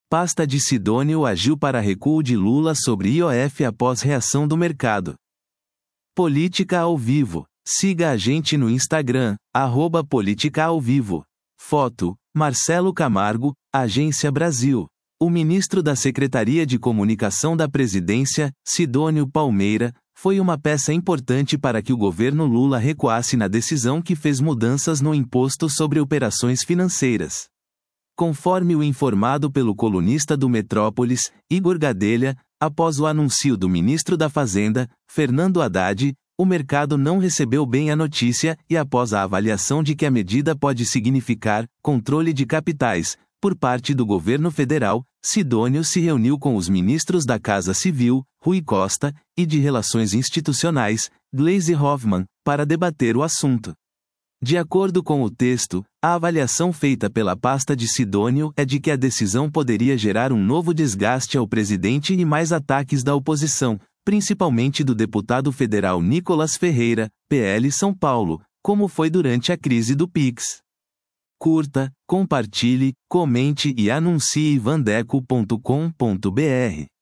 Pasta de Sidônio agiu para recuo de Lula sobre IOF após reação do mercado. Política ao vivo. Siga a gente no Instagram, @políticaaovivo. Foto: Marcelo Camargo, Agência Brasil. O ministro da Secretaria de Comunicação da Presidência, Sidônio Palmeira, foi uma peça importante para que o governo Lula recuasse na decisão que fez mudanças no imposto sobre operações financeiras. Conforme o informado pelo colunista do Metrópolis, Igor Gadelha, após o anúncio do ministro da Fazenda, Fernando Haddad, o mercado não recebeu bem a notícia e após a avaliação de que a medida pode significar controle de capitais, por parte do governo federal, Sidônio se reuniu com os ministros da Casa Civil, Rui Costa, e de Relações Institucionais, Gleisi Hoffmann, para debater o assunto. De acordo com o texto, a avaliação feita pela pasta de Sidônio é de que a decisão poderia gerar um novo desgaste ao presidente e mais ataques da oposição, principalmente do deputado federal Nicolas Ferreira, PL São Paulo, como foi durante a crise do Pix. Curta, compartilhe, comente e anuncie vandeco.com.br.